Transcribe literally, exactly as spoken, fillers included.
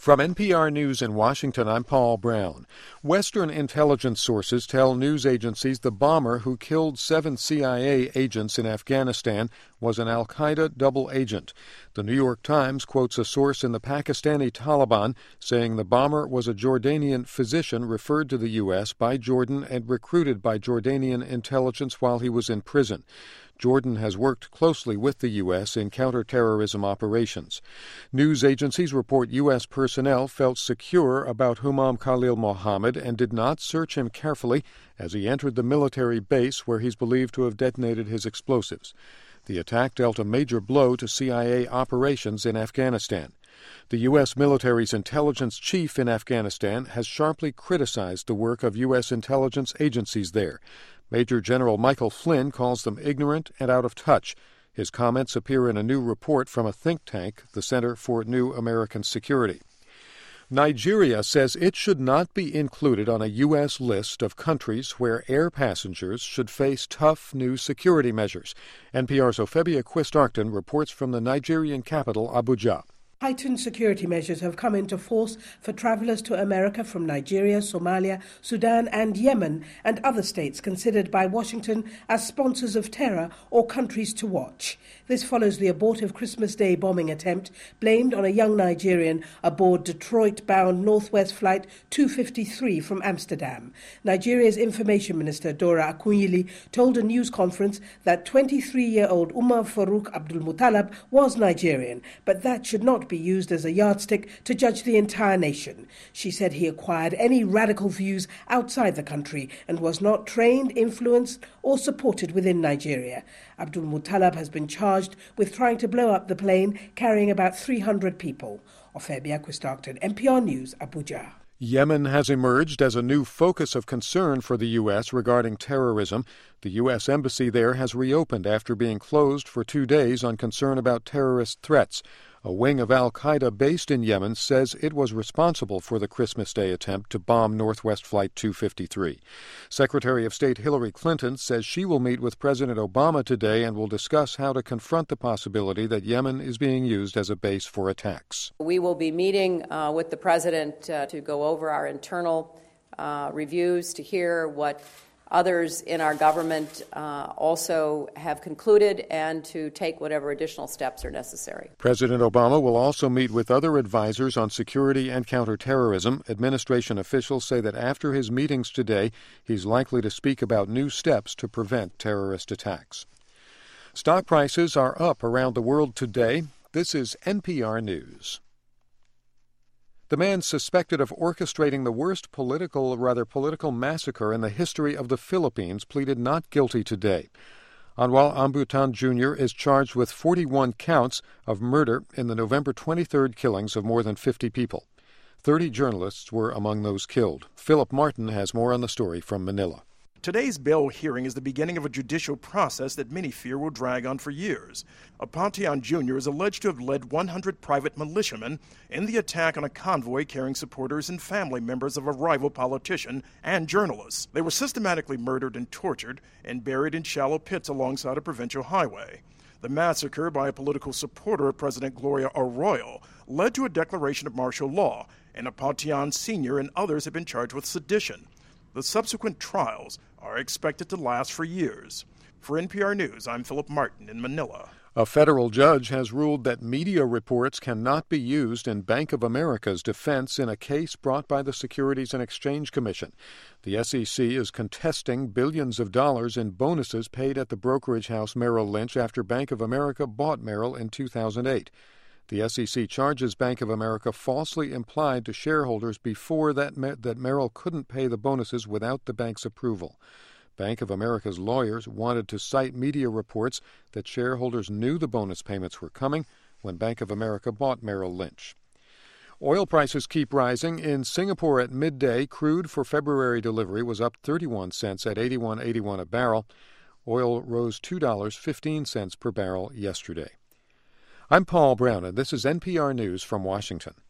From N P R News in Washington, I'm Paul Brown. Western intelligence sources tell news agencies the bomber who killed seven C I A agents in Afghanistan was an al-Qaeda double agent. The New York Times quotes a source in the Pakistani Taliban saying the bomber was a Jordanian physician referred to the U S by Jordan and recruited by Jordanian intelligence while he was in prison. Jordan has worked closely with the U S in counterterrorism operations. News agencies report U S personnel felt secure about Humam Khalil Mohammed and did not search him carefully as he entered the military base where he's believed to have detonated his explosives. The attack dealt a major blow to C I A operations in Afghanistan. The U S military's intelligence chief in Afghanistan has sharply criticized the work of U S intelligence agencies there. Major General Michael Flynn calls them ignorant and out of touch. His comments appear in a new report from a think tank, the Center for New American Security. Nigeria says it should not be included on a U S list of countries where air passengers should face tough new security measures. N P R's Ophebia Quist-Arcton reports from the Nigerian capital, Abuja. Heightened security measures have come into force for travelers to America from Nigeria, Somalia, Sudan and Yemen and other states considered by Washington as sponsors of terror or countries to watch. This follows the abortive Christmas Day bombing attempt blamed on a young Nigerian aboard Detroit-bound Northwest Flight two fifty-three from Amsterdam. Nigeria's Information Minister Dora Akunyili told a news conference that twenty-three-year-old Umar Farouk Abdul Muttalab was Nigerian, but that should not be used as a yardstick to judge the entire nation. She said he acquired any radical views outside the country and was not trained, influenced or supported within Nigeria. Abdul Muttalab has been charged with trying to blow up the plane carrying about three hundred people. Ophebia Quist-Arcton, N P R News, Abuja. Yemen has emerged as a new focus of concern for the U S regarding terrorism. The U S embassy there has reopened after being closed for two days on concern about terrorist threats. A wing of al-Qaeda based in Yemen says it was responsible for the Christmas Day attempt to bomb Northwest Flight two fifty-three. Secretary of State Hillary Clinton says she will meet with President Obama today and will discuss how to confront the possibility that Yemen is being used as a base for attacks. We will be meeting uh, with the President uh, to go over our internal uh, reviews, to hear what others in our government uh, also have concluded, and to take whatever additional steps are necessary. President Obama will also meet with other advisors on security and counterterrorism. Administration officials say that after his meetings today, he's likely to speak about new steps to prevent terrorist attacks. Stock prices are up around the world today. This is N P R News. The man suspected of orchestrating the worst political, rather political massacre in the history of the Philippines pleaded not guilty today. Anwar Ambutan Junior is charged with forty-one counts of murder in the November twenty-third killings of more than fifty people. Thirty journalists were among those killed. Philip Martin has more on the story from Manila. Today's bail hearing is the beginning of a judicial process that many fear will drag on for years. Apatian Junior is alleged to have led one hundred private militiamen in the attack on a convoy carrying supporters and family members of a rival politician and journalists. They were systematically murdered and tortured and buried in shallow pits alongside a provincial highway. The massacre by a political supporter of President Gloria Arroyo led to a declaration of martial law, and Apatian Senior and others have been charged with sedition. The subsequent trials are expected to last for years. For N P R News, I'm Philip Martin in Manila. A federal judge has ruled that media reports cannot be used in Bank of America's defense in a case brought by the Securities and Exchange Commission. The S E C is contesting billions of dollars in bonuses paid at the brokerage house Merrill Lynch after Bank of America bought Merrill in two thousand eight. The S E C charges Bank of America falsely implied to shareholders before that that Merrill couldn't pay the bonuses without the bank's approval. Bank of America's lawyers wanted to cite media reports that shareholders knew the bonus payments were coming when Bank of America bought Merrill Lynch. Oil prices keep rising. In Singapore at midday, crude for February delivery was up thirty-one cents at eighty-one eighty-one a barrel. Oil rose two dollars and fifteen cents per barrel yesterday. I'm Paul Brown, and this is N P R News from Washington.